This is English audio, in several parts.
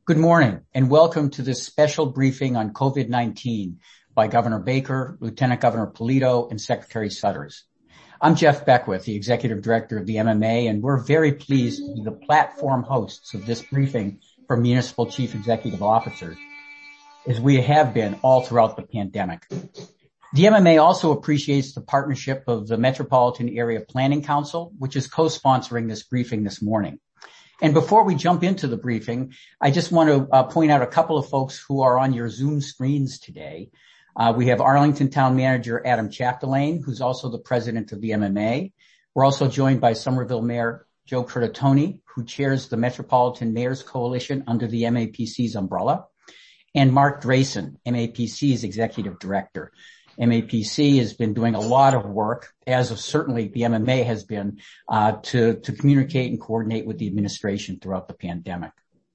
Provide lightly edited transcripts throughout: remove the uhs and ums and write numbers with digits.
Good morning and welcome to this special briefing on COVID-19 by Governor Baker, Lieutenant Governor Polito, and Secretary Sudders. I'm Jeff Beckwith, the Executive Director of the MMA, and we're very pleased to be the platform hosts of this briefing for Municipal Chief Executive Officers, as we have been all throughout the pandemic. The MMA also appreciates the partnership of the Metropolitan Area Planning Council, which is co-sponsoring this briefing this morning. And before we jump into the briefing, I just want to point out a couple of folks who are on your Zoom screens today. We have Arlington Town Manager Adam Chapdelaine, who's also the president of the MMA. We're also joined by Somerville Mayor Joe Curtatone, who chairs the Metropolitan Mayors Coalition under the MAPC's umbrella, and Mark Drayson, MAPC's Executive Director. MAPC has been doing a lot of work, as certainly the MMA has been, to communicate and coordinate with the administration throughout the pandemic.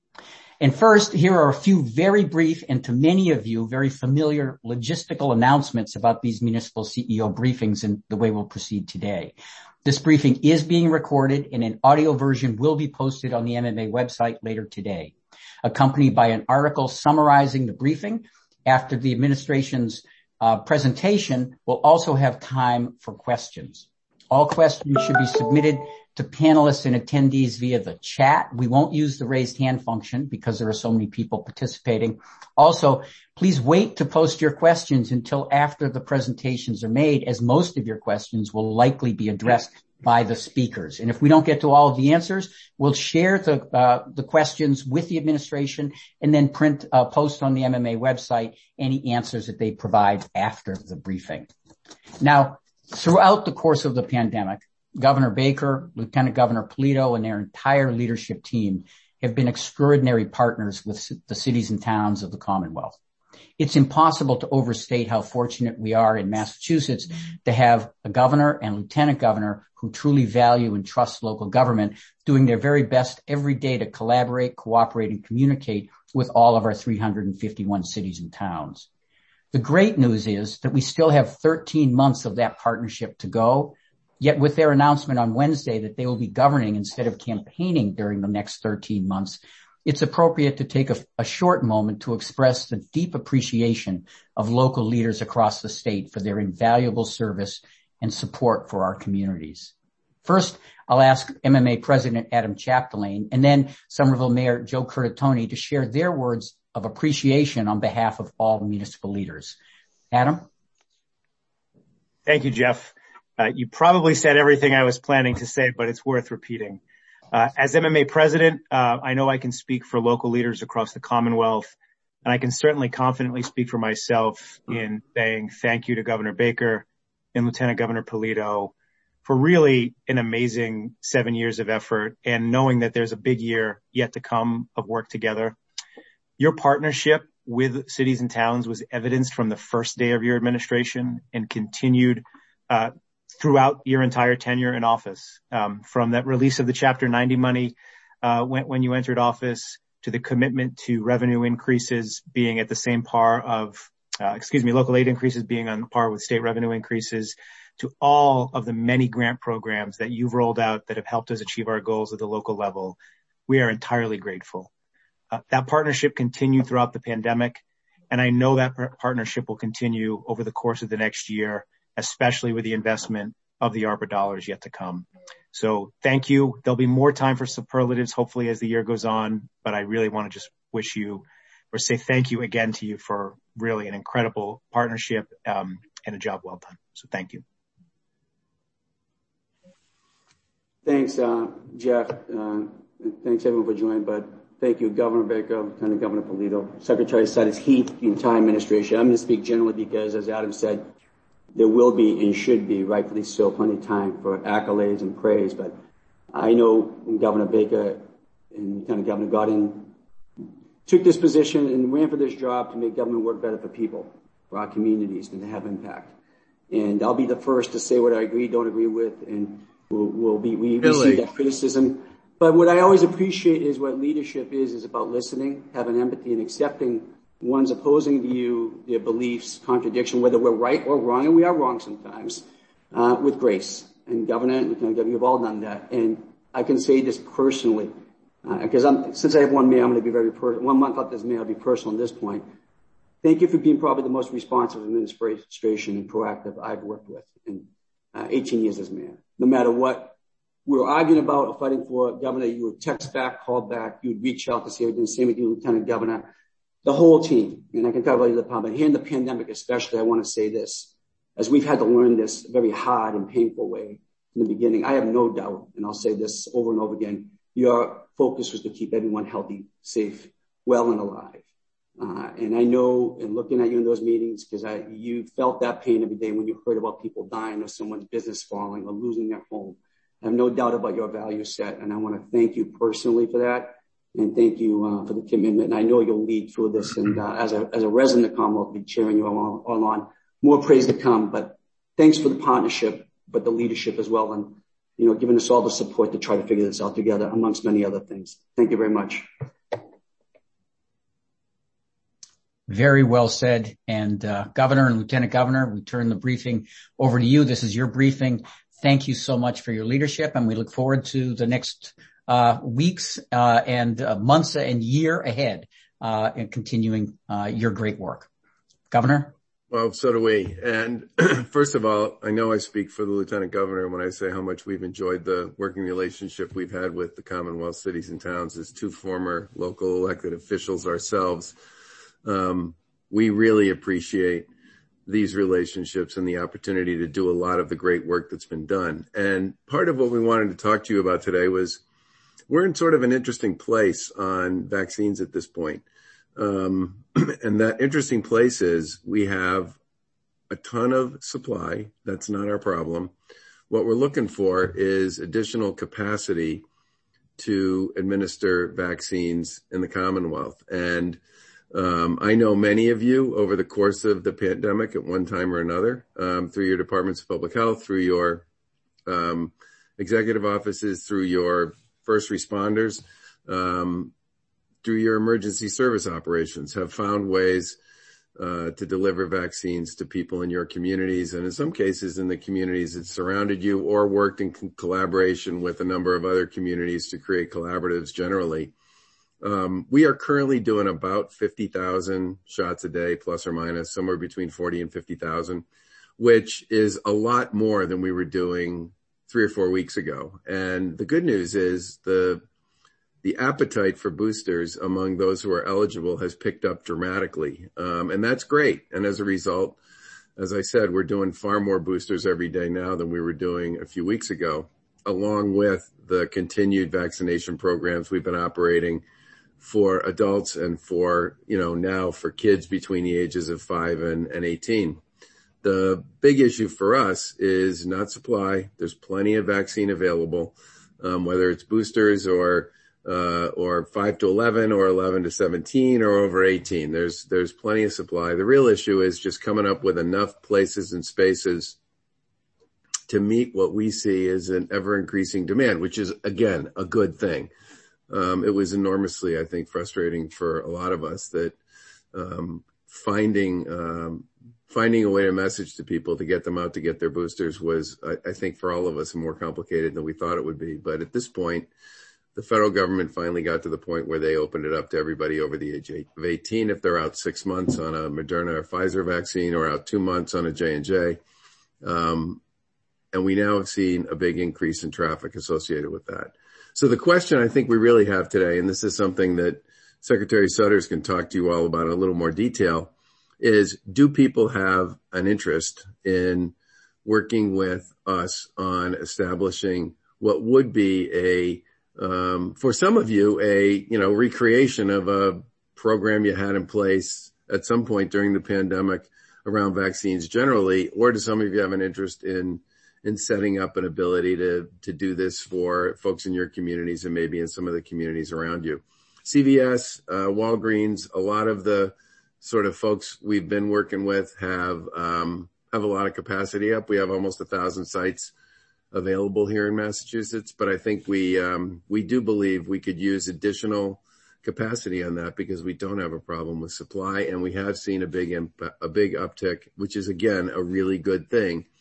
And first, here are a few very brief and to many of you very familiar logistical announcements about these municipal CEO briefings and the way we'll proceed today. This briefing is being recorded and an audio version will be posted on the MMA website later today, accompanied by an article summarizing the briefing. After the administration's presentation, we'll also have time for questions. All questions should be submitted to panelists and attendees via the chat. We won't use the raised hand function because there are so many people participating. Also, please wait to post your questions until after the presentations are made, as most of your questions will likely be addressed by the speakers. And if we don't get to all of the answers, we'll share the questions with the administration and then post on the MMA website any answers that they provide after the briefing. Now, throughout the course of the pandemic, Governor Baker, Lieutenant Governor Polito, and their entire leadership team have been extraordinary partners with the cities and towns of the Commonwealth. It's impossible to overstate how fortunate we are in Massachusetts to have a governor and lieutenant governor who truly value and trust local government, doing their very best every day to collaborate, cooperate, and communicate with all of our 351 cities and towns. The great news is that we still have 13 months of that partnership to go, yet with their announcement on Wednesday that they will be governing instead of campaigning during the next 13 months, it's appropriate to take a short moment to express the deep appreciation of local leaders across the state for their invaluable service and support for our communities. First, I'll ask MMA President Adam Chapdelaine and then Somerville Mayor Joe Curtatone to share their words of appreciation on behalf of all municipal leaders. Adam? Thank you, Jeff. You probably said everything I was planning to say, but it's worth repeating. As MMA president, I know I can speak for local leaders across the Commonwealth, and I can certainly confidently speak for myself in saying thank you to Governor Baker and Lieutenant Governor Polito for really an amazing 7 years of effort and knowing that there's a big year yet to come of work together. Your partnership with cities and towns was evidenced from the first day of your administration and continued throughout your entire tenure in office, from that release of the Chapter 90 money when you entered office to the commitment to revenue increases being at the same par of, local aid increases being on par with state revenue increases, to all of the many grant programs that you've rolled out that have helped us achieve our goals at the local level. We are entirely grateful. That partnership continued throughout the pandemic, and I know that partnership will continue over the course of the next year, especially with the investment of the ARPA dollars yet to come. So thank you. There'll be more time for superlatives, hopefully, as the year goes on, but I really want to just wish you or say thank you again to you for really an incredible partnership and a job well done. So thank you. Thanks, Jeff. Thanks, everyone, for joining, but thank you, Governor Baker, Lieutenant Governor Polito, Secretary Sudders, the entire administration. I'm going to speak generally because, as Adam said, there will be and should be, rightfully so, plenty of time for accolades and praise. But I know Governor Baker and Lieutenant Governor Godin took this position and ran for this job to make government work better for people, for our communities, and to have impact. And I'll be the first to say what I agree, don't agree with, and we receive that criticism. But what I always appreciate is what leadership is about listening, having empathy, and accepting one's opposing view, their beliefs, contradiction, whether we're right or wrong, and we are wrong sometimes, with grace. And Governor and Lieutenant Governor, you've all done that. And I can say this personally, Because since I have one mayor, I'm going to be very 1 month up as mayor, I'll be personal at this point. Thank you for being probably the most responsive administration and proactive I've worked with in 18 years as mayor. No matter what we were arguing about or fighting for, Governor, you would text back, call back, you would reach out to see everything. Same with you, Lieutenant Governor, the whole team. And I can talk about the department. Here in the pandemic especially, I want to say this, as we've had to learn this very hard and painful way in the beginning. I have no doubt, and I'll say this over and over again, your focus was to keep everyone healthy, safe, well, and alive. And I know, and looking at you in those meetings, because you felt that pain every day when you heard about people dying or someone's business falling or losing their home. I have no doubt about your value set, and I want to thank you personally for that, and thank you for the commitment. And I know you'll lead through this, and as a resident of Commonwealth, I'll be cheering you all on. More praise to come, but thanks for the partnership, but the leadership as well, and giving us all the support to try to figure this out together, amongst many other things. Thank you very much. Very well said. And Governor and Lieutenant Governor, we turn the briefing over to you. This is your briefing. Thank you so much for your leadership, and we look forward to the next weeks and months and year ahead in continuing your great work. Governor? Well, so do we. And first of all, I know I speak for the Lieutenant Governor when I say how much we've enjoyed the working relationship we've had with the Commonwealth cities and towns as two former local elected officials ourselves. We really appreciate these relationships and the opportunity to do a lot of the great work that's been done. And part of what we wanted to talk to you about today was we're in sort of an interesting place on vaccines at this point. And that interesting place is we have a ton of supply. That's not our problem. What we're looking for is additional capacity to administer vaccines in the Commonwealth. And I know many of you over the course of the pandemic at one time or another, through your departments of public health, through your executive offices, through your first responders, through your emergency service operations, have found ways to deliver vaccines to people in your communities, and in some cases in the communities that surrounded you, or worked in collaboration with a number of other communities to create collaboratives generally. We are currently doing about 50,000 shots a day, plus or minus, somewhere between 40 and 50,000, which is a lot more than we were doing 3 or 4 weeks ago. And the good news is the appetite for boosters among those who are eligible has picked up dramatically. And that's great. And as a result, as I said, we're doing far more boosters every day now than we were doing a few weeks ago, along with the continued vaccination programs we've been operating for adults and for, now for kids between the ages of 5 and 18. The big issue for us is not supply. There's plenty of vaccine available, whether it's boosters or 5 to 11 or 11 to 17 or over 18. There's plenty of supply. The real issue is just coming up with enough places and spaces to meet what we see as an ever increasing demand, which is, again, a good thing. It was enormously, I think, frustrating for a lot of us that finding a way to message to people to get them out to get their boosters was, I think, for all of us more complicated than we thought it would be. But at this point, the federal government finally got to the point where they opened it up to everybody over the age of 18 if they're out 6 months on a Moderna or Pfizer vaccine, or out 2 months on a J&J. And we now have seen a big increase in traffic associated with that. So the question I think we really have today, and this is something that Secretary Sudders can talk to you all about in a little more detail, is do people have an interest in working with us on establishing what would be for some of you, recreation of a program you had in place at some point during the pandemic around vaccines generally, or do some of you have an interest in setting up an ability to do this for folks in your communities and maybe in some of the communities around you? CVS, Walgreens, a lot of the sort of folks we've been working with have a lot of capacity up. We have almost 1,000 sites available here in Massachusetts, but I think we do believe we could use additional capacity on that because we don't have a problem with supply, and we have seen a big uptick, which is again a really good thing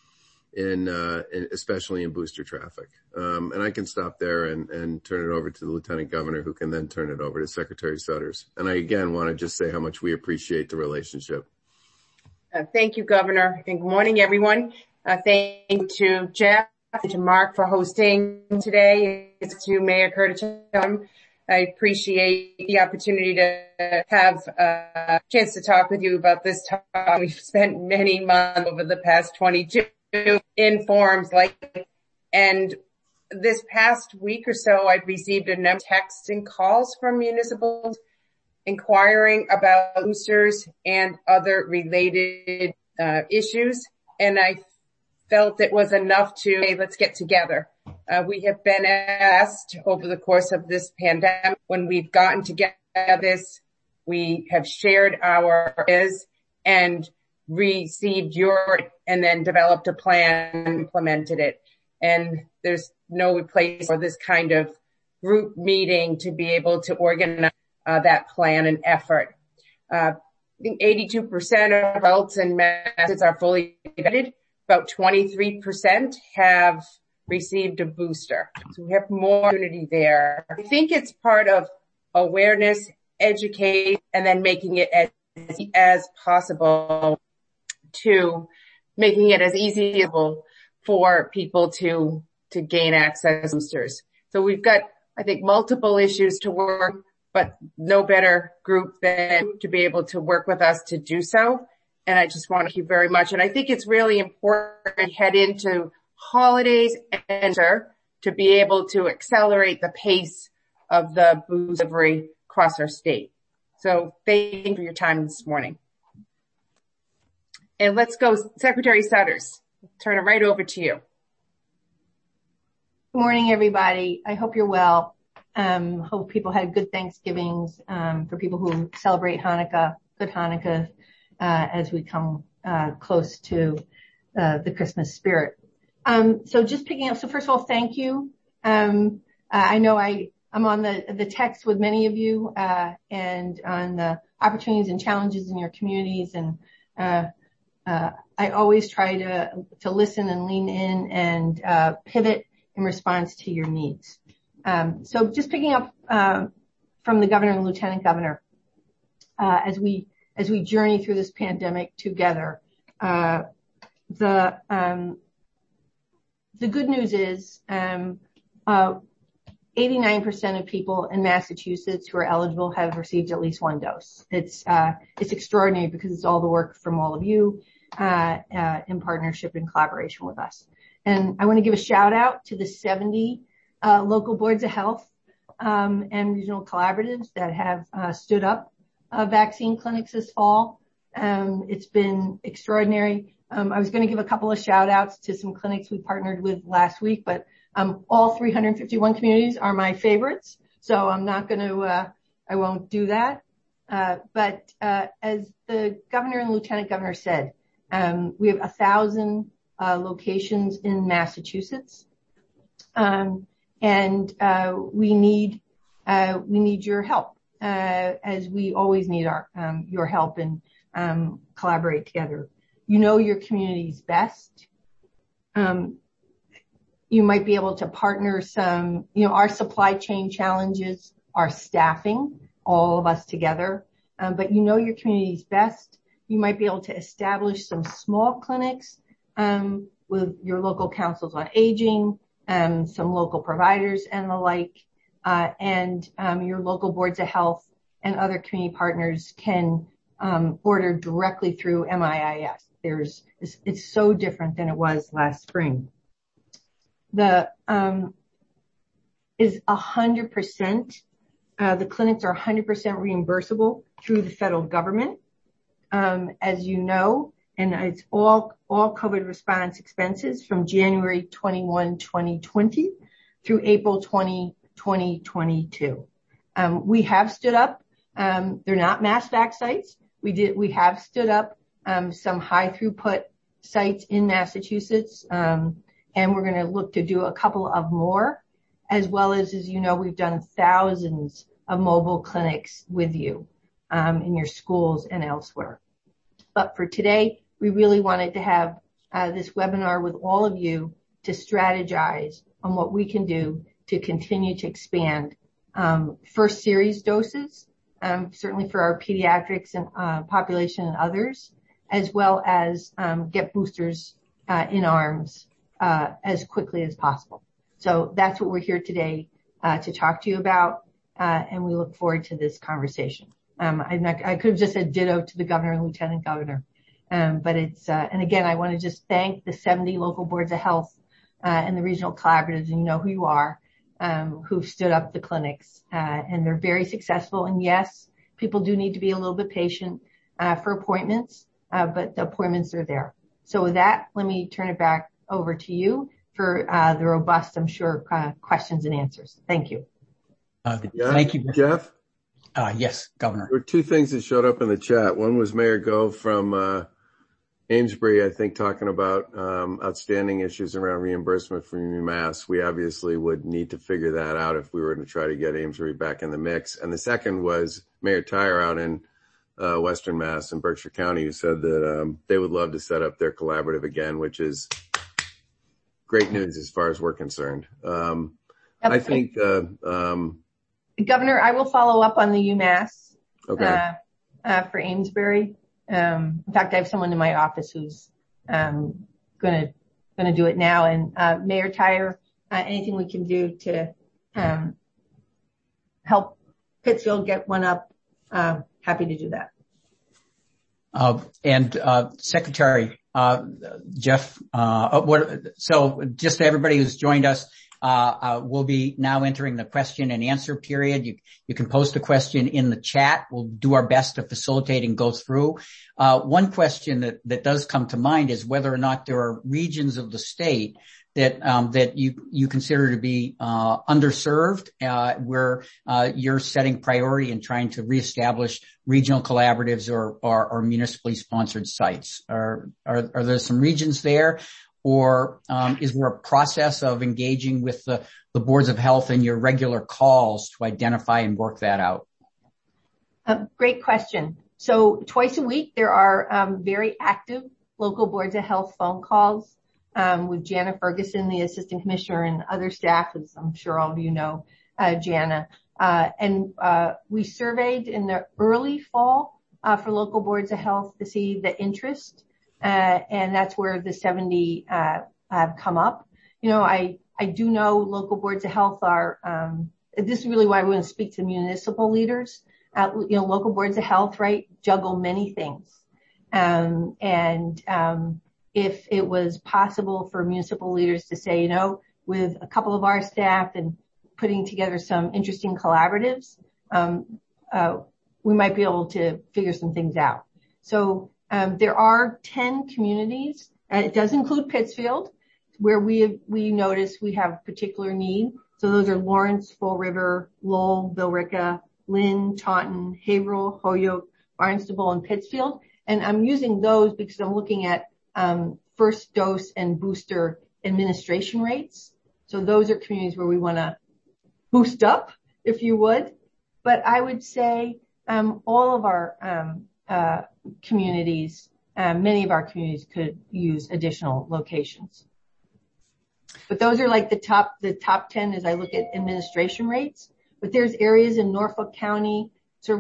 especially in booster traffic. And I can stop there and turn it over to the Lieutenant Governor, who can then turn it over to Secretary Sudders. And I again want to just say how much we appreciate the relationship. Thank you, Governor, and good morning, everyone. Thank you to Jeff and to Mark for hosting today. It's to Mayor Curtis. I appreciate the opportunity to have a chance to talk with you about this topic. We've spent many months over the past 22 in forums like, and this past week or so, I've received a number of texts and calls from municipals inquiring about boosters and other related issues, and I felt it was enough to, hey, let's get together. We have been asked over the course of this pandemic, when we've gotten together this, we have shared our ideas and received your, and then developed a plan and implemented it. And there's no place for this kind of group meeting to be able to organize that plan and effort. I think 82% of adults in Massachusetts are fully vaccinated. About 23% have received a booster. So we have more opportunity there. I think it's part of awareness, educate, and then making it as possible to making it as easy as possible for people to gain access to boosters. So we've got, I think, multiple issues to work, but no better group than to be able to work with us to do so. And I just want to thank you very much. And I think it's really important to head into holidays and to be able to accelerate the pace of the booster delivery across our state. So thank you for your time this morning. And let's go, Secretary Sudders. Turn it right over to you. Good morning, everybody. I hope you're well. Hope people had good Thanksgivings. For people who celebrate Hanukkah, good Hanukkah, as we come close to the Christmas spirit. So just picking up. So first of all, thank you. I know I'm on the text with many of you, and on the opportunities and challenges in your communities. And I always try to listen and lean in and pivot in response to your needs. So just picking up from the governor and lieutenant governor, as we journey through this pandemic together, the good news is 89% of people in Massachusetts who are eligible have received at least one dose. It's extraordinary because it's all the work from all of you in partnership and collaboration with us. And I want to give a shout out to the 70 local boards of health and regional collaboratives that have stood up vaccine clinics this fall. It's been extraordinary. I was going to give a couple of shout outs to some clinics we partnered with last week, but all 351 communities are my favorites, so I'm not going to, I won't do that. But as the governor and lieutenant governor said, we have 1,000 locations in Massachusetts, and we need your help, as we always need your help and collaborate together. You know your communities best. You might be able to partner some, our supply chain challenges, our staffing, all of us together. But you know your communities best. You might be able to establish some small clinics with your local councils on aging, some local providers and the like, and your local boards of health and other community partners can order directly through MIIS. It's so different than it was last spring. Is 100%, the clinics are 100% reimbursable through the federal government, as you know, and it's all COVID response expenses from January 21, 2020 through April 20, 2022. We have stood up, they're not mass vac sites. We have stood up some high throughput sites in Massachusetts, and we're going to look to do a couple of more, as well as you know, we've done thousands of mobile clinics with you in your schools and elsewhere. But for today, we really wanted to have this webinar with all of you to strategize on what we can do to continue to expand first series doses, certainly for our pediatrics and population and others, as well as get boosters in arms as quickly as possible. So that's what we're here today to talk to you about, and we look forward to this conversation. I could have just said ditto to the governor and lieutenant governor, but it's and again, I want to just thank the 70 local boards of health and the regional collaboratives, and you know who you are, who've stood up the clinics, and they're very successful. And yes, people do need to be a little bit patient for appointments, but the appointments are there. So with that, let me turn it back over to you for the robust, I'm sure, questions and answers. Thank you. Thank you, Jeff. Yes, Governor. There were two things that showed up in the chat. One was Mayor Gove from Amesbury, I think, talking about outstanding issues around reimbursement for UMass. We obviously would need to figure that out if we were to try to get Amesbury back in the mix. And the second was Mayor Tyre out in Western Mass and Berkshire County, who said that they would love to set up their collaborative again, which is great news as far as we're concerned. I think Governor, I will follow up on the UMass okay. For Amesbury. In fact, I have someone in my office who's going to do it now. And Mayor Tyre, anything we can do to help Pittsfield get one up, happy to do that. And Secretary Jeff, so just to everybody who's joined us, we'll be now entering the question and answer period. You can post a question in the chat. We'll do our best to facilitate and go through. One question that does come to mind is whether or not there are regions of the state that you consider to be underserved, where you're setting priority and trying to reestablish regional collaboratives or municipally sponsored sites. Are there some regions there? Or is there a process of engaging with the boards of health in your regular calls to identify and work that out? Great question. So twice a week, there are very active local boards of health phone calls with Jana Ferguson, the assistant commissioner, and other staff, as I'm sure all of you know, Jana. And we surveyed in the early fall for local boards of health to see the interest. And that's where the 70 have come up. You know, I do know local boards of health are, this is really why we want to speak to municipal leaders. You know, local boards of health, right, juggle many things. If it was possible for municipal leaders to say, you know, with a couple of our staff and putting together some interesting collaboratives, we might be able to figure some things out. So, there are 10 communities, and it does include Pittsfield, where we notice we have particular need. So those are Lawrence, Fall River, Lowell, Billerica, Lynn, Taunton, Haverhill, Holyoke, Barnstable, and Pittsfield. And I'm using those because I'm looking at first dose and booster administration rates. So those are communities where we want to boost up, if you would. But I would say all of our communities, many of our communities could use additional locations. But those are like the top 10 as I look at administration rates. But there's areas in Norfolk County, so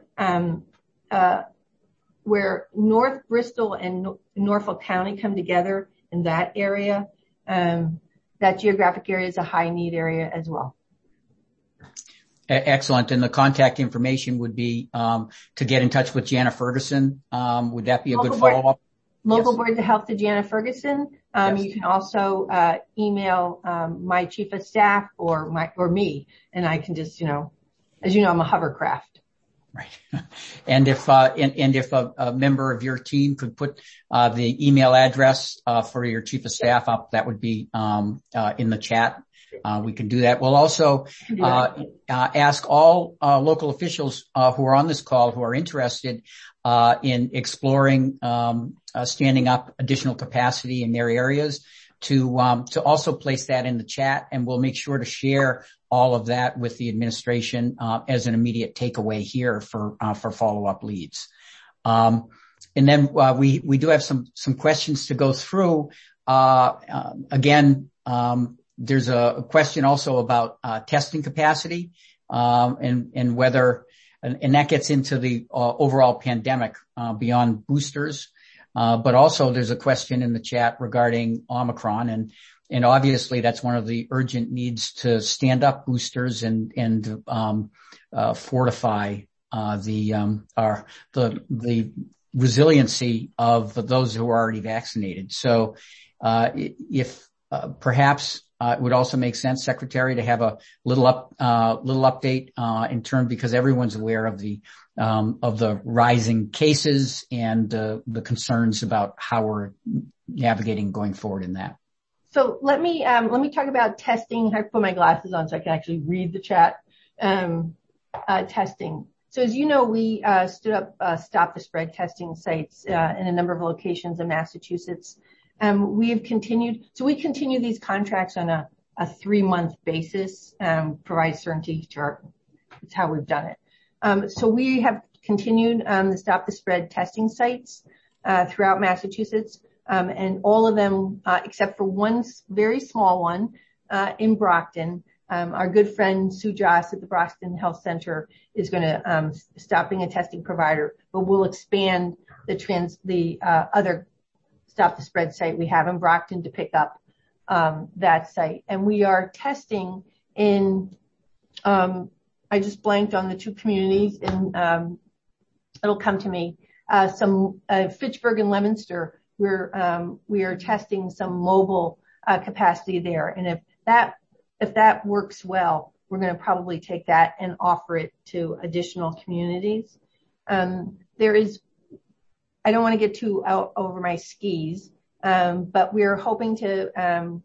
where North Bristol and Norfolk County come together in that area. That geographic area is a high need area as well. Excellent. And the contact information would be to get in touch with Jana Ferguson. Would that be a good follow-up? Local boards of health to Jana Ferguson. Yes. You can also email my chief of staff or me, and I can just, you know, as you know, I'm a hovercraft. Right. And if a member of your team could put the email address for your chief of staff up, that would be in the chat. We can do that. We'll also ask all local officials who are on this call who are interested in exploring standing up additional capacity in their areas to also place that in the chat, and we'll make sure to share all of that with the administration as an immediate takeaway here for follow-up leads. And then we do have some questions to go through. Again, there's a question also about testing capacity and whether, and that gets into the overall pandemic beyond boosters. But also there's a question in the chat regarding Omicron, and obviously that's one of the urgent needs to stand up boosters and fortify the resiliency of those who are already vaccinated. So if perhaps it would also make sense, Secretary, to have a little update in terms, because everyone's aware of the rising cases and the concerns about how we're navigating going forward in that. So let me talk about testing. I put my glasses on so I can actually read the chat. Testing. So as you know, we stood up Stop the Spread testing sites in a number of locations in Massachusetts. We continue these contracts on a 3-month basis, provide certainty to it's how we've done it. So we have continued the Stop the Spread testing sites throughout Massachusetts, and all of them, except for one very small one in Brockton. Our good friend Sue Joss at the Brockton Health Center is going to stop being a testing provider, but we'll expand the other Stop the Spread site we have in Brockton to pick up that site. And we are testing in, I just blanked on the 2 communities, and it'll come to me. Some Fitchburg and Leominster, we are testing some mobile capacity there, and if that works well, we're going to probably take that and offer it to additional communities. I don't want to get too out over my skis, but we're hoping to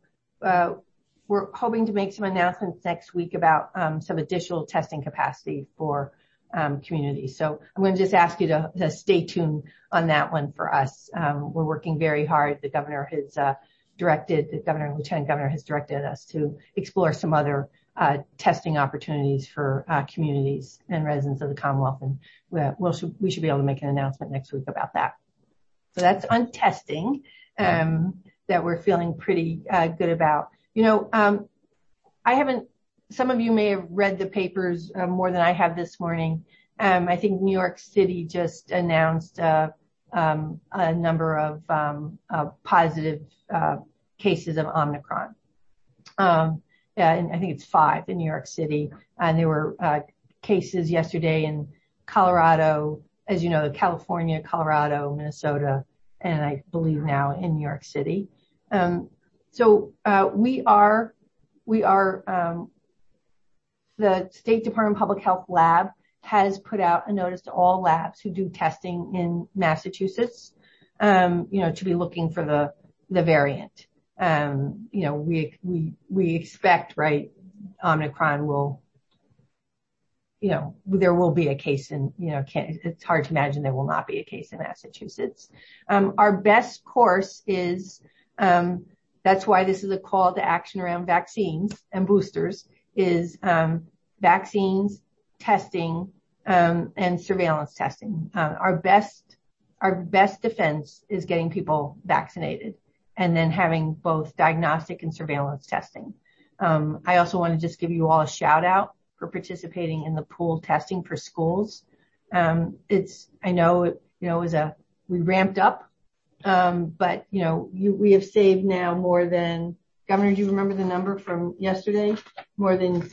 make some announcements next week about some additional testing capacity for communities. So I'm going to just ask you to stay tuned on that one for us. We're working very hard. The governor and lieutenant governor has directed us to explore some other testing opportunities for communities and residents of the Commonwealth, and we should be able to make an announcement next week about that. So that's on testing that we're feeling pretty good about. You know, some of you may have read the papers more than I have this morning. I think New York City just announced a number of positive cases of Omicron. And I think it's 5 in New York City. And there were cases yesterday in Colorado, as you know, California, Colorado, Minnesota, and I believe now in New York City. So we are the State Department of Public Health lab has put out a notice to all labs who do testing in Massachusetts, to be looking for the variant. We expect, right, Omicron will, there will be a case in, it's hard to imagine there will not be a case in Massachusetts. Our best course is, that's why this is a call to action around vaccines and boosters, is vaccines, testing, and surveillance testing. Our best defense is getting people vaccinated and then having both diagnostic and surveillance testing. I also want to just give you all a shout out for participating in the pool testing for schools. We ramped up, but we have saved now more than, Governor, do you remember the number from yesterday? More than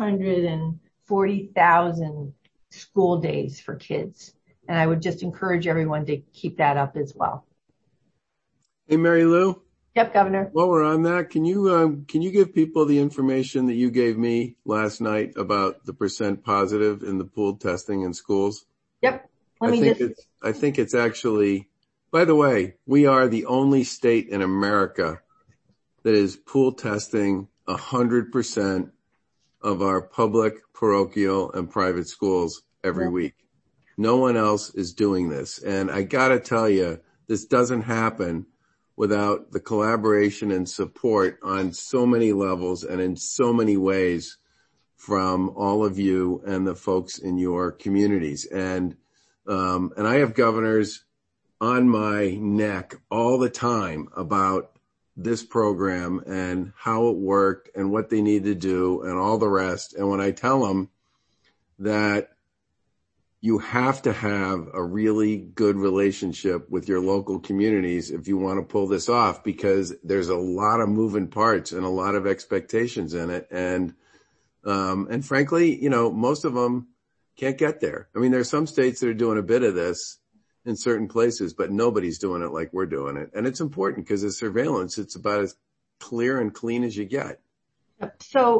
240,000 school days for kids. And I would just encourage everyone to keep that up as well. Hey, Mary Lou. Yep, Governor. While we're on that, can you give people the information that you gave me last night about the % positive in the pooled testing in schools? Yep. I think it's actually, by the way, we are the only state in America that is pool testing 100% of our public, parochial, and private schools every week. No one else is doing this. And I gotta tell you, this doesn't happen without the collaboration and support on so many levels and in so many ways from all of you and the folks in your communities. And I have governors on my neck all the time about this program and how it worked and what they need to do and all the rest. And when I tell them that you have to have a really good relationship with your local communities if you want to pull this off, because there's a lot of moving parts and a lot of expectations in it. And frankly, most of them can't get there. I mean, there's some states that are doing a bit of this in certain places, but nobody's doing it like we're doing it. And it's important because as surveillance, it's about as clear and clean as you get. So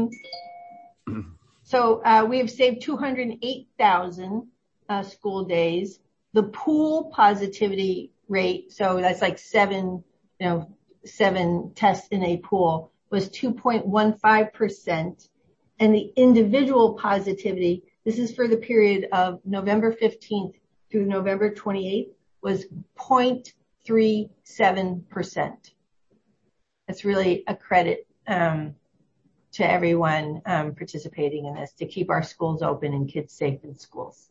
we have saved 208,000 school days. The pool positivity rate, so that's like seven tests in a pool, was 2.15%. And the individual positivity, this is for the period of November 15th through November 28th, was 0.37%. That's really a credit to everyone participating in this to keep our schools open and kids safe in schools.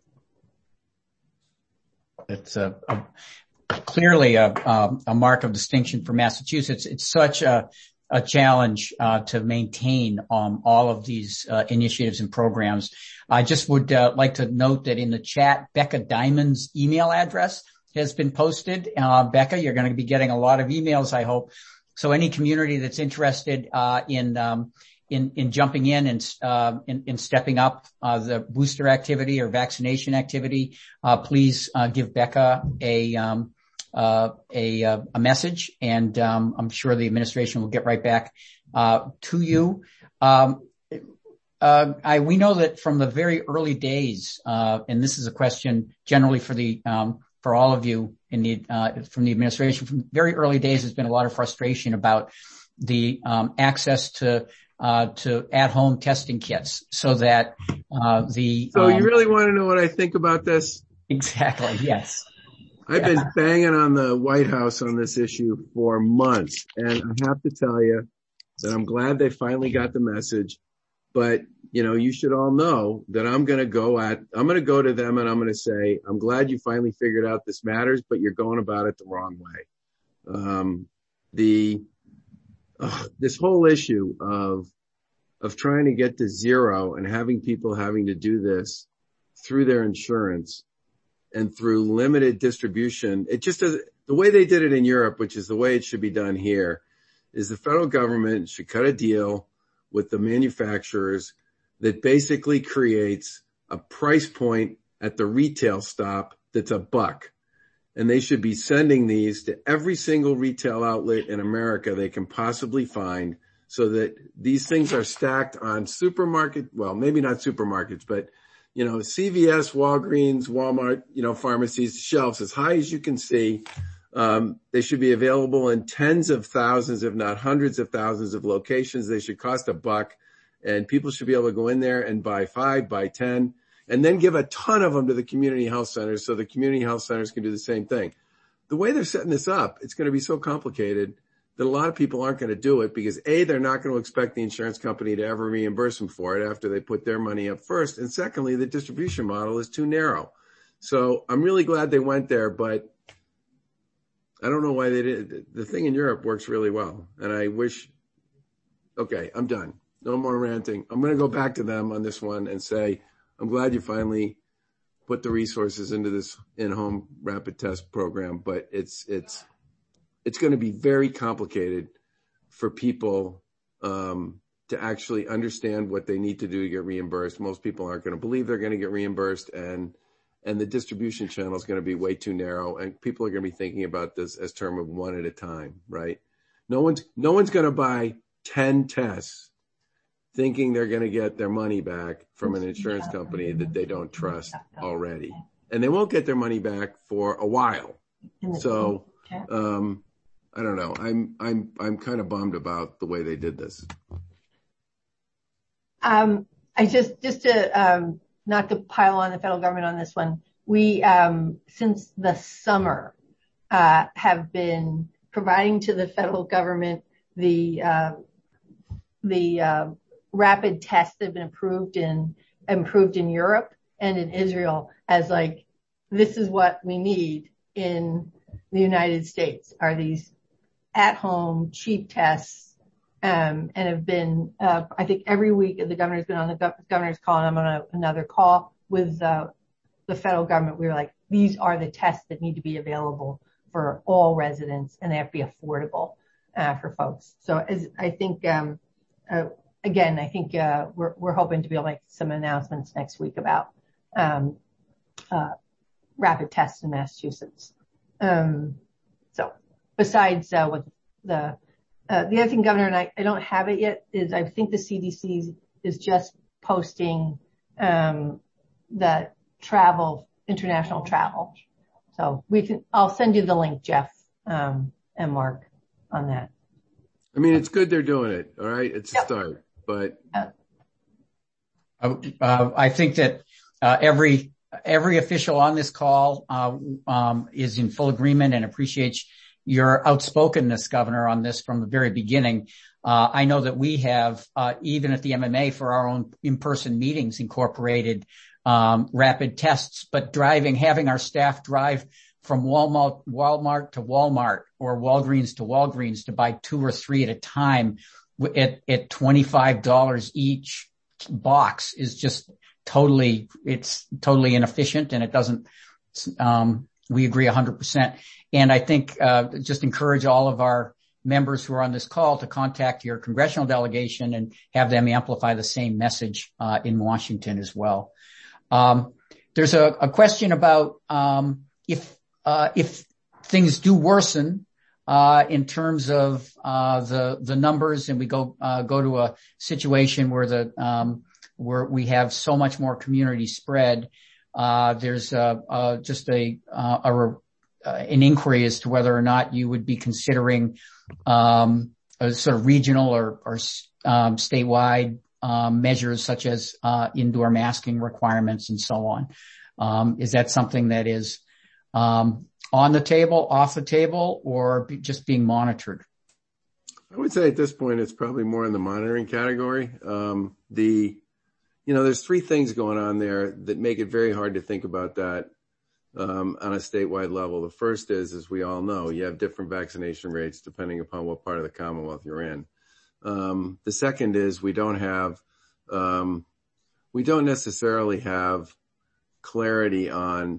It's clearly a mark of distinction for Massachusetts. It's such a challenge to maintain all of these initiatives and programs. I just would like to note that in the chat, Becca Diamond's email address has been posted. Becca, you're going to be getting a lot of emails, I hope. So any community that's interested in jumping in and in stepping up the booster activity or vaccination activity, please give Becca a message, and I'm sure the administration will get right back to you. We know that from the very early days, and this is a question generally for all of you from the administration, from very early days, there's been a lot of frustration about the access to at-home testing kits, so that So you really want to know what I think about this? Exactly. Yes. I've been banging on the White House on this issue for months, and I have to tell you that I'm glad they finally got the message. But, you should all know that I'm going to go to them and I'm going to say, I'm glad you finally figured out this matters, but you're going about it the wrong way. This whole issue of trying to get to zero and having people having to do this through their insurance and through limited distribution, it just doesn't, the way they did it in Europe, which is the way it should be done here, is the federal government should cut a deal with the manufacturers that basically creates a price point at the retail stop that's $1. And they should be sending these to every single retail outlet in America they can possibly find, so that these things are stacked on maybe not supermarkets, but, CVS, Walgreens, Walmart, pharmacies, shelves as high as you can see. They should be available in tens of thousands, if not hundreds of thousands of locations. They should cost $1, and people should be able to go in there and buy 5, buy 10, and then give a ton of them to the community health centers so the community health centers can do the same thing. The way they're setting this up, it's going to be so complicated that a lot of people aren't going to do it because A, they're not going to expect the insurance company to ever reimburse them for it after they put their money up first. And secondly, the distribution model is too narrow. So I'm really glad they went there, but I don't know why they did. The thing in Europe works really well. And I wish, okay, I'm done. No more ranting. I'm going to go back to them on this one and say, I'm glad you finally put the resources into this in-home rapid test program, but it's going to be very complicated for people to actually understand what they need to do to get reimbursed. Most people aren't going to believe they're going to get reimbursed, and the distribution channel is going to be way too narrow, and people are going to be thinking about this as term of one at a time, right? No one's going to buy 10 tests thinking they're going to get their money back from an insurance company that they don't trust already. And they won't get their money back for a while. So, I don't know. I'm kind of bummed about the way they did this. I just to, not to pile on the federal government on this one. We, since the summer, have been providing to the federal government the rapid tests that have been improved in Europe and in Israel as like, this is what we need in the United States are these at-home cheap tests, and have been, I think every week the governor's been on the governor's call, and I'm on another call with the federal government. We were like, these are the tests that need to be available for all residents, and they have to be affordable for folks. So as I think, again, I think we're hoping to be able to make some announcements next week about rapid tests in Massachusetts. So besides what the other thing, Governor, and I don't have it yet, is I think the CDC is just posting the international travel. So I'll send you the link, Jeff, and Mark, on that. I mean, it's good they're doing it. All right. It's a start, but I think that every official on this call is in full agreement and appreciates your outspokenness, Governor, on this from the very beginning. I know that we have, even at the MMA for our own in-person meetings, incorporated rapid tests, but having our staff drive from Walmart to Walmart or Walgreens to Walgreens to buy 2 or 3 at a time at $25 each box is just totally inefficient, and it doesn't, we agree 100%. And I think, just encourage all of our members who are on this call to contact your congressional delegation and have them amplify the same message, in Washington as well. There's a question about, if things do worsen, in terms of, the numbers, and we go to a situation where where we have so much more community spread, there's just an inquiry as to whether or not you would be considering a sort of regional or statewide measures such as indoor masking requirements and so on. Is that something that is on the table, off the table, or just being monitored? I would say at this point it's probably more in the monitoring category. There's 3 things going on there that make it very hard to think about that on a statewide level. The first is, as we all know, you have different vaccination rates depending upon what part of the Commonwealth you're in. The second is we don't necessarily have clarity on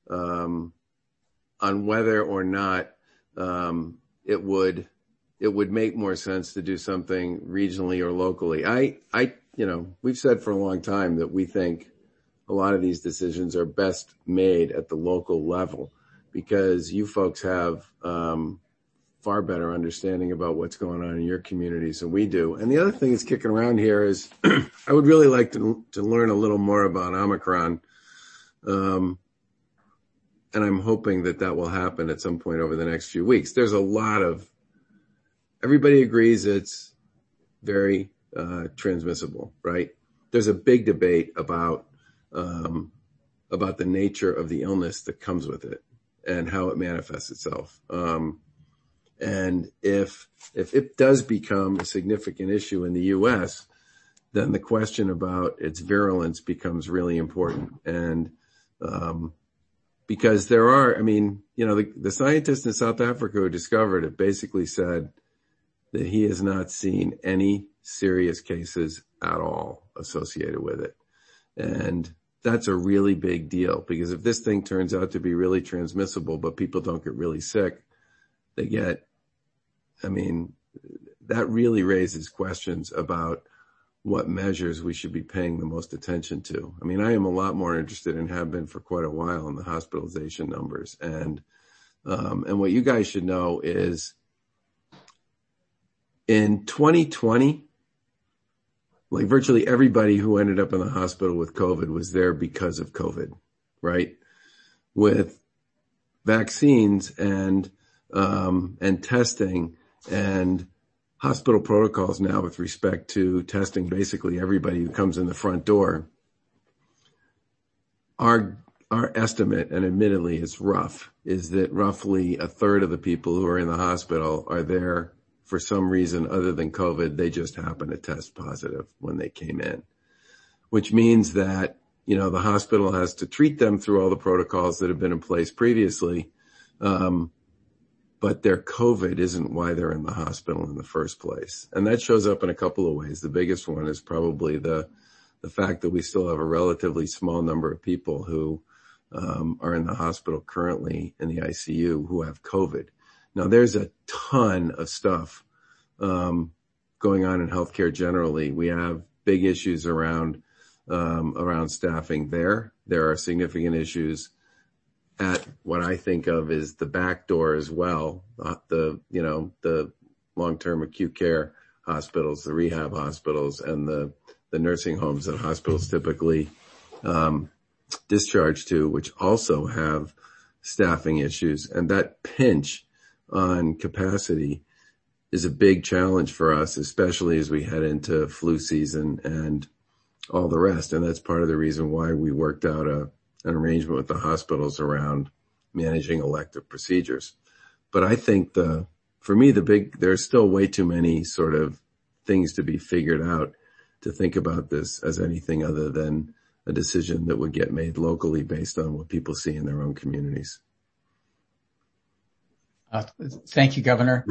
whether or not it would make more sense to do something regionally or locally. We've said for a long time that we think a lot of these decisions are best made at the local level because you folks have far better understanding about what's going on in your communities than we do. And the other thing that's kicking around here is I would really like to learn a little more about Omicron. And I'm hoping that will happen at some point over the next few weeks. There's everybody agrees it's very transmissible, right? There's a big debate about the nature of the illness that comes with it and how it manifests itself. And if it does become a significant issue in the U.S., then the question about its virulence becomes really important. And because the scientist in South Africa who discovered it basically said that he has not seen any serious cases at all associated with it. And that's a really big deal because if this thing turns out to be really transmissible, but people don't get really sick, that really raises questions about what measures we should be paying the most attention to. I mean, I am a lot more interested and have been for quite a while in the hospitalization numbers. And what you guys should know is in 2020, like virtually everybody who ended up in the hospital with COVID was there because of COVID, right? With vaccines and testing and hospital protocols now with respect to testing basically everybody who comes in the front door, our estimate, and admittedly it's rough, is that roughly a third of the people who are in the hospital are there for some reason other than COVID. They just happen to test positive when they came in, which means that, the hospital has to treat them through all the protocols that have been in place previously. but their COVID isn't why they're in the hospital in the first place. And that shows up in a couple of ways. The biggest one is probably the fact that we still have a relatively small number of people who are in the hospital currently in the ICU who have COVID. Now, there's a ton of stuff going on in healthcare generally. We have big issues around staffing there. There are significant issues at what I think of as the back door as well, the long-term acute care hospitals, the rehab hospitals, and the nursing homes that hospitals typically discharge to, which also have staffing issues. And that pinch on capacity is a big challenge for us, especially as we head into flu season and all the rest. And that's part of the reason why we worked out an arrangement with the hospitals around managing elective procedures. But I think there's still way too many sort of things to be figured out to think about this as anything other than a decision that would get made locally based on what people see in their own communities. Thank you, Governor.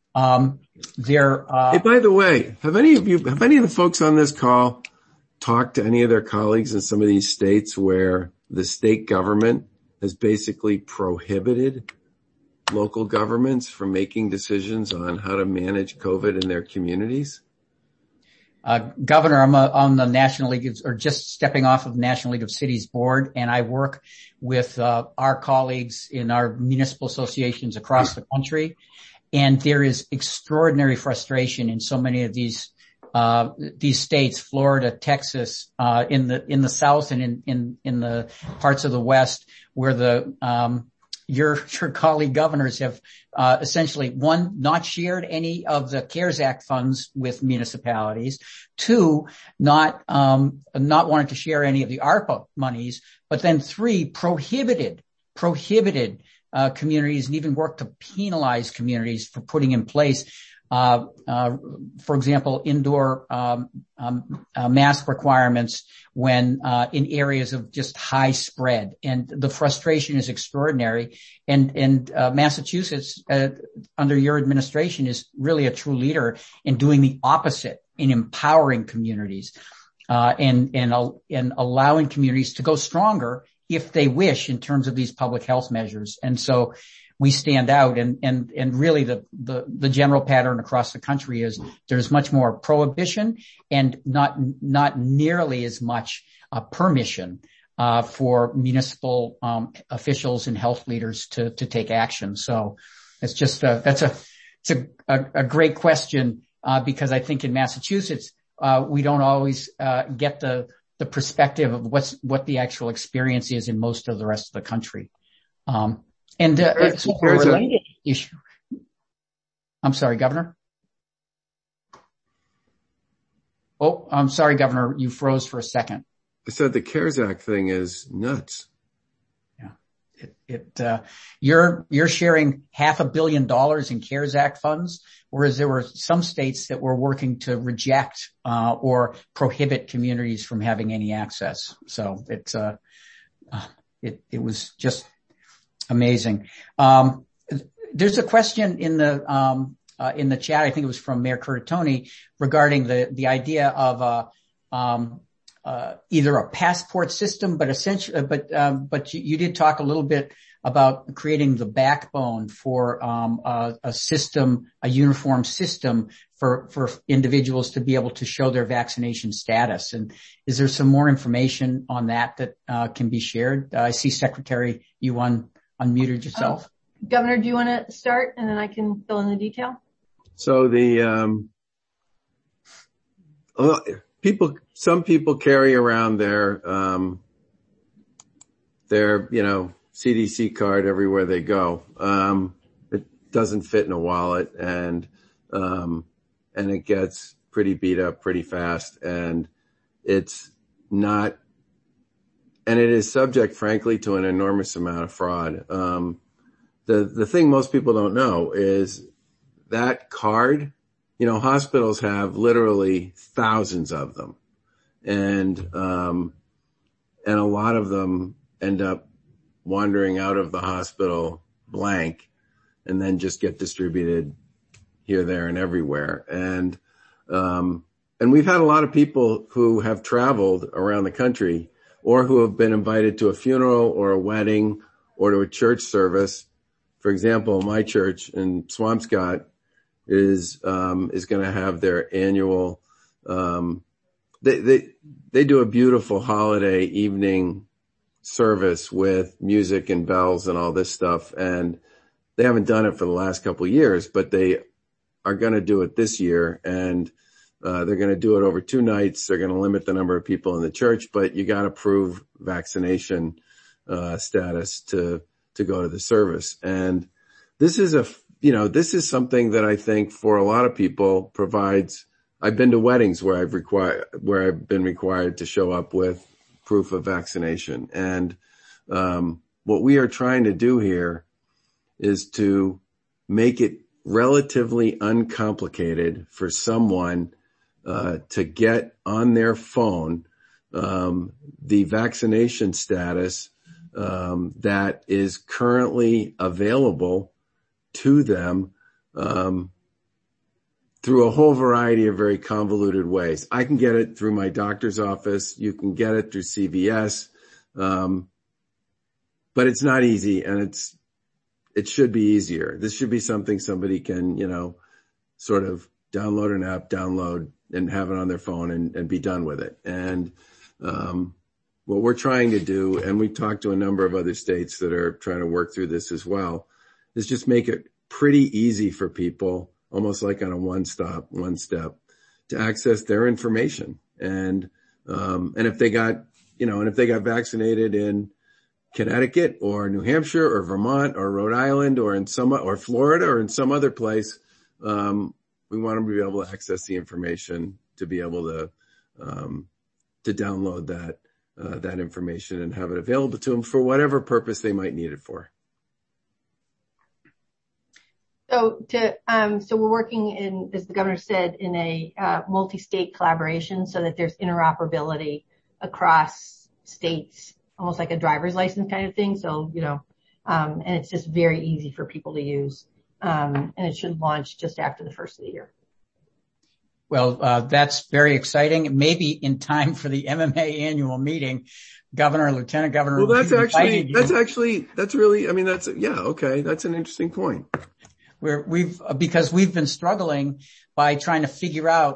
Hey, by the way, have any of the folks on this call talked to any of their colleagues in some of these states where the state government has basically prohibited local governments from making decisions on how to manage COVID in their communities? Governor, I'm on the National League just stepping off of the National League of Cities board, and I work with our colleagues in our municipal associations across the country. And there is extraordinary frustration in so many of these states, Florida, Texas, in the South and in the parts of the West where your colleague governors have essentially, one, not shared any of the CARES Act funds with municipalities, two, not wanted to share any of the ARPA monies, but then three, prohibited communities and even worked to penalize communities for putting in place for example, indoor mask requirements when in areas of just high spread. And the frustration is extraordinary. And Massachusetts, under your administration, is really a true leader in doing the opposite, in empowering communities and allowing communities to go stronger if they wish in terms of these public health measures. And so we stand out, and really the general pattern across the country is there's much more prohibition and not nearly as much permission for municipal officials and health leaders to take action. So it's just it's a great question because I think in Massachusetts we don't always get the perspective of what the actual experience is in most of the rest of the country. And it's a related issue. I'm sorry, Governor. Oh, I'm sorry, Governor. You froze for a second. I said the CARES Act thing is nuts. Yeah, you're sharing $500 million in CARES Act funds, whereas there were some states that were working to reject or prohibit communities from having any access. So it was just amazing. There's a question in the chat. I think it was from Mayor Curtatone regarding the idea of either a passport system, but essentially, but you did talk a little bit about creating the backbone for a uniform system for individuals to be able to show their vaccination status. And is there some more information on that can be shared? I see Secretary Yuan unmuted yourself. Governor, do you want to start and then I can fill in the detail? So some people carry around their CDC card everywhere they go. It doesn't fit in a wallet and it gets pretty beat up pretty fast, and it's not. And it is subject, frankly, to an enormous amount of fraud. The thing most people don't know is that card, hospitals have literally thousands of them. And a lot of them end up wandering out of the hospital blank and then just get distributed here, there, and everywhere. And we've had a lot of people who have traveled around the country or who have been invited to a funeral or a wedding or to a church service. For example, my church in Swampscott is going to have their annual, they do a beautiful holiday evening service with music and bells and all this stuff. And they haven't done it for the last couple of years, but they are going to do it this year. And they're going to do it over 2 nights. They're going to limit the number of people in the church, but you got to prove vaccination status to go to the service. And this is this is something that I think for a lot of people provides. I've been to weddings where I've been required to show up with proof of vaccination. And what we are trying to do here is to make it relatively uncomplicated for someone to get on their phone the vaccination status that is currently available to them through a whole variety of very convoluted ways. I can get it through my doctor's office. You can get it through CVS. But it's not easy, and it should be easier. This should be something somebody can, sort of download an app, and have it on their phone and be done with it. And what we're trying to do, and we've talked to a number of other states that are trying to work through this as well, is just make it pretty easy for people, almost like on a one step, to access their information. And if they got vaccinated in Connecticut or New Hampshire or Vermont or Rhode Island or or Florida or in some other place, we want them to be able to access the information to be able to download that information and have it available to them for whatever purpose they might need it for. So we're working as the governor said, in a multi-state collaboration so that there's interoperability across states, almost like a driver's license kind of thing. So, and it's just very easy for people to use. And it should launch just after the first of the year. Well, that's very exciting. Maybe in time for the MMA annual meeting, Governor, Lieutenant Governor. Well, that's an interesting point. Because we've been struggling by trying to figure out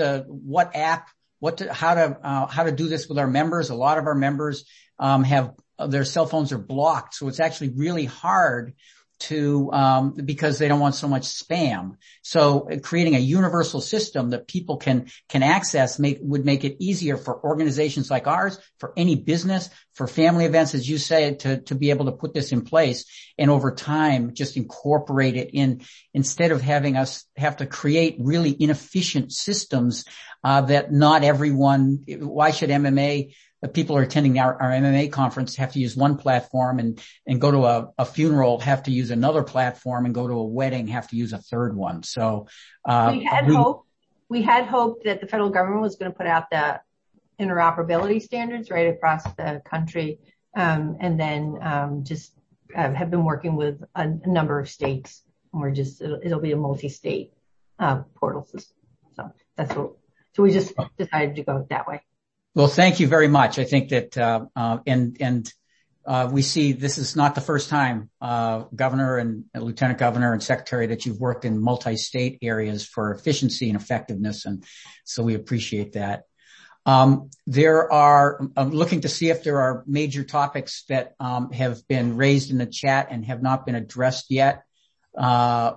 how to do this with our members. A lot of our members have their cell phones are blocked, so it's actually really hard because they don't want so much spam. So creating a universal system that people can access would make it easier for organizations like ours, for any business, for family events, as you say, to be able to put this in place and over time just incorporate it in, instead of having us have to create really inefficient systems that not everyone. Why should MMA? People are attending our MMA conference have to use one platform and go to a funeral, have to use another platform, and go to a wedding, have to use a third one. So, we had hoped that the federal government was going to put out the interoperability standards right across the country. And then, have been working with a number of states, and it'll be a multi-state, portal system. So we just decided to go that way. Well, thank you very much. I think that, we see this is not the first time, Governor and Lieutenant Governor and Secretary, that you've worked in multi-state areas for efficiency and effectiveness. And so we appreciate that. I'm looking to see if there are major topics that, have been raised in the chat and have not been addressed yet. One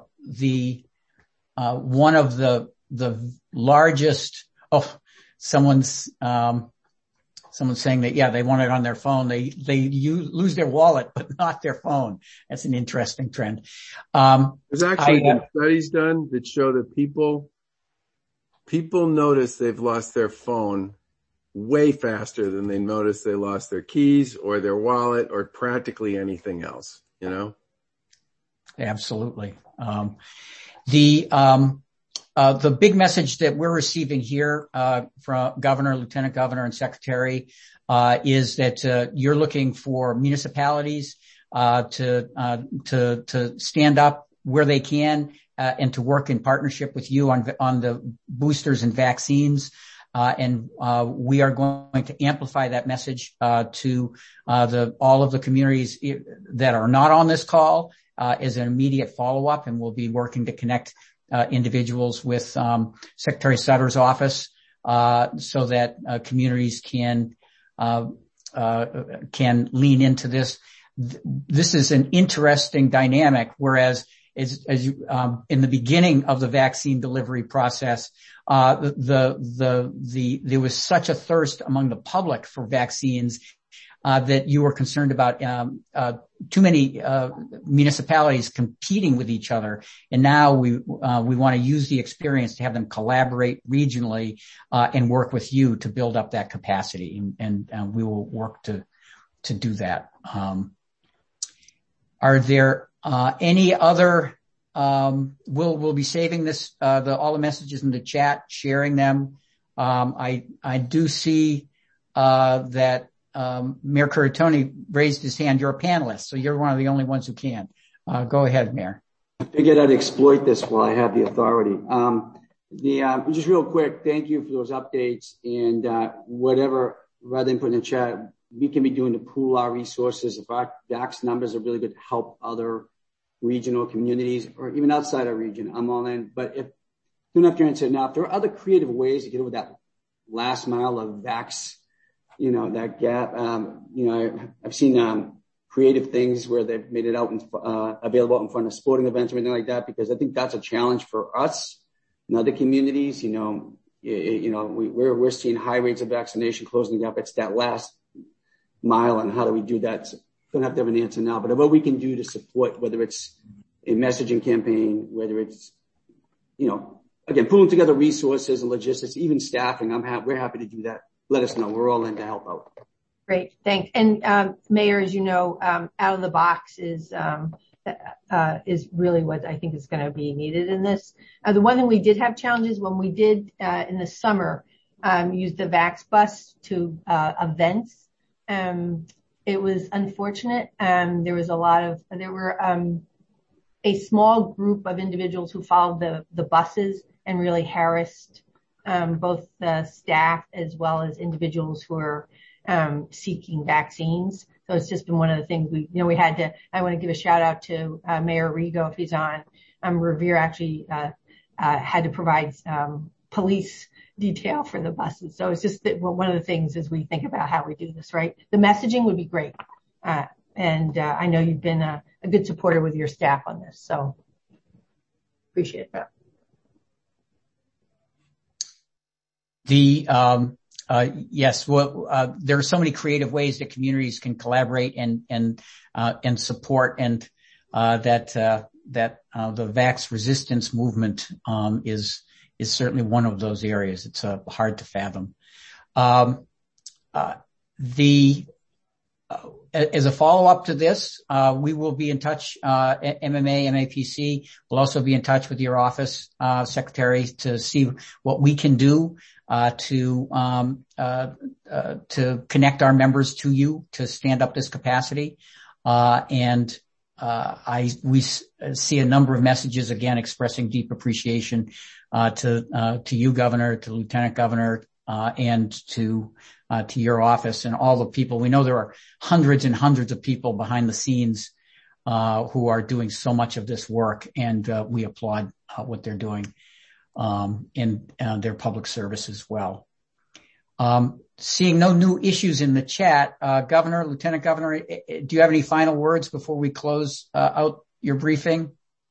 of the largest, someone's saying that, they want it on their phone. They lose their wallet, but not their phone. That's an interesting trend. There's actually been studies done that show that people notice they've lost their phone way faster than they notice they lost their keys or their wallet or practically anything else, Absolutely. The big message that we're receiving here, from Governor, Lieutenant Governor, and Secretary, is that, you're looking for municipalities, to stand up where they can, and to work in partnership with you on the boosters and vaccines. And we are going to amplify that message to all of the communities that are not on this call as an immediate follow-up, and we'll be working to connect individuals with Secretary Sutter's office so that communities can lean into this. This is an interesting dynamic, whereas as you, in the beginning of the vaccine delivery process, there was such a thirst among the public for vaccines that you were concerned about too many municipalities competing with each other, and now we want to use the experience to have them collaborate regionally and work with you to build up that capacity, and we will work to do that. Are there any other? We'll be saving this all the messages in the chat, sharing them. I do see that Mayor Curtatone raised his hand. You're a panelist, so you're one of the only ones who can. Go ahead, Mayor. I figured I'd exploit this while I have the authority. Just real quick, thank you for those updates, and whatever, rather than put in the chat, we can be doing to pool our resources. If our VAX numbers are really good to help other regional communities or even outside our region, I'm all in. But if you don't have to answer now, if there are other creative ways to get over that last mile of VAX, that gap, I've seen creative things where they've made it out available out in front of sporting events or anything like that, because I think that's a challenge for us and other communities. We're seeing high rates of vaccination closing the gap. It's that last mile, and how do we do that? So don't have to have an answer now, but what we can do to support, whether it's a messaging campaign, whether it's, again, pulling together resources and logistics, even staffing, we're happy to do that. Let us know. We're all in to help out. Great. Thanks. And, Mayor, as you know, out of the box is really what I think is going to be needed in this. The one thing we did have challenges when we did, in the summer, use the Vax bus to, events. It was unfortunate. There were a small group of individuals who followed the buses and really harassed both the staff as well as individuals who are seeking vaccines. So it's just been one of the things we had to. I want to give a shout out to Mayor Rigo if he's on. Revere actually had to provide police detail for the buses. So it's just that one of the things as we think about how we do this, right? The messaging would be great. And I know you've been a good supporter with your staff on this. So appreciate that. Yes, well, there are so many creative ways that communities can collaborate and support, and that the Vax resistance movement is certainly one of those areas. It's hard to fathom. As a follow-up to this, we will be in touch. MMA, MAPC will also be in touch with your office, Secretary, to see what we can do to connect our members to you to stand up this capacity. We see a number of messages again expressing deep appreciation to you, Governor, to Lieutenant Governor, and to your office and all the people. We know there are hundreds and hundreds of people behind the scenes who are doing so much of this work, and we applaud what they're doing in their public service as well. Seeing no new issues in the chat, Governor, Lieutenant Governor, do you have any final words before we close out your briefing?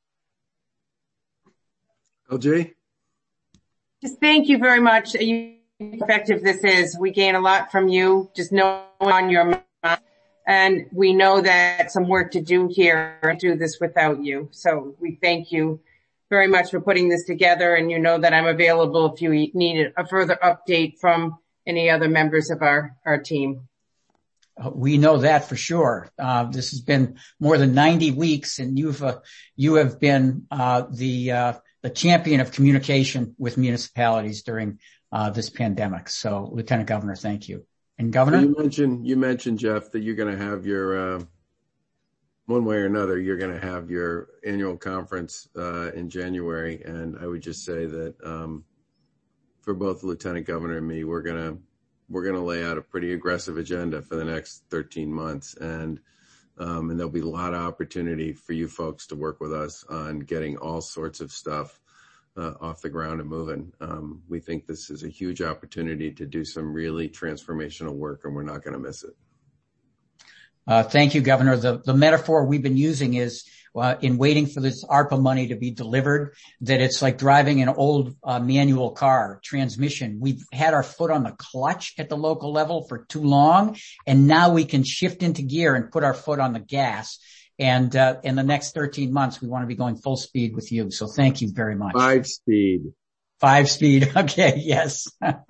LG? Just thank you very much. Effective this is. We gain a lot from you, just knowing on your mind. And we know that some work to do here and do this without you. So we thank you very much for putting this together. And you know that I'm available if you need a further update from any other members of our team. We know that for sure. This has been more than 90 weeks, and you have been the champion of communication with municipalities during this pandemic. So, Lieutenant Governor, thank you. And Governor, you mentioned Jeff that you're going to have your one way or another, you're going to have your annual conference in January, and I would just say that for both the Lieutenant Governor and me, we're going to lay out a pretty aggressive agenda for the next 13 months, and there'll be a lot of opportunity for you folks to work with us on getting all sorts of stuff off the ground and moving. We think this is a huge opportunity to do some really transformational work, and we're not going to miss it. Thank you, Governor. The metaphor we've been using is in waiting for this ARPA money to be delivered, that it's like driving an old manual car transmission. We've had our foot on the clutch at the local level for too long, and now we can shift into gear and put our foot on the gas. And in the next 13 months, we want to be going full speed with you. So thank you very much. 5 speed. 5 speed. Okay. Yes.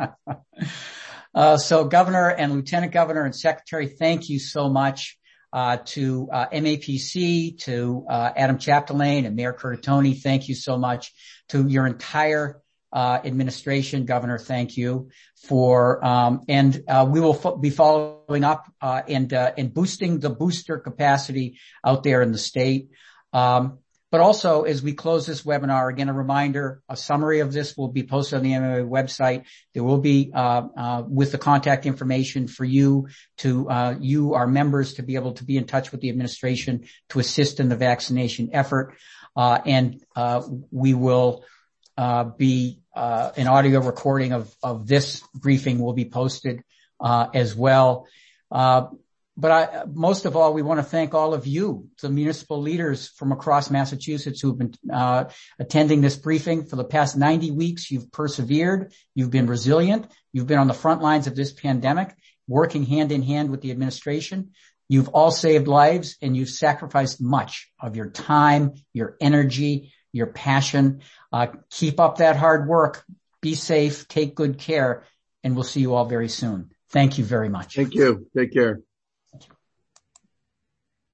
So Governor and Lieutenant Governor and Secretary, thank you so much to MAPC, to Adam Chapdelaine and Mayor Curtatone. Thank you so much to your entire administration, Governor. Thank you for and we will be following up and boosting the booster capacity out there in the state. But also, as we close this webinar, again, a reminder, a summary of this will be posted on the MMA website. There will be, with the contact information for you to, you, our members, to be able to be in touch with the administration to assist in the vaccination effort. And we will, be, an audio recording of this briefing will be posted, as well. But most of all, we want to thank all of you, the municipal leaders from across Massachusetts who've been attending this briefing for the past 90 weeks. You've persevered. You've been resilient. You've been on the front lines of this pandemic, working hand in hand with the administration. You've all saved lives, and you've sacrificed much of your time, your energy, your passion. Keep up that hard work. Be safe. Take good care. And we'll see you all very soon. Thank you very much. Thank you. Take care.